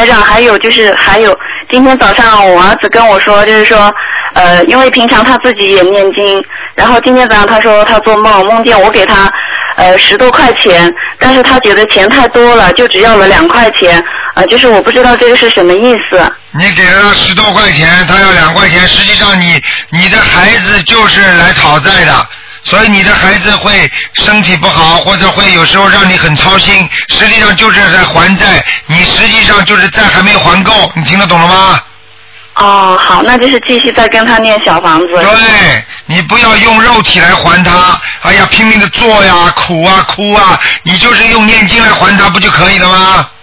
台长，还有今天早上我儿子跟我说，就是说因为平常他自己也念经，然后今天早上他说他做梦见我给他10多块钱，但是他觉得钱太多了，就只要了2块钱，就是我不知道这个是什么意思。 你给了他10多块钱，他要2块钱，实际上你的孩子就是来讨债的。所以你的孩子会身体不好，或者会有时候让你很操心，实际上就是在还债，你实际上就是债还没有还够，你听得懂了吗？ 哦，好，那就是继续再跟他念小房子。 对，你不要用肉体来还他，哎呀拼命的做呀，苦啊哭啊，你就是用念经来还他不就可以了吗？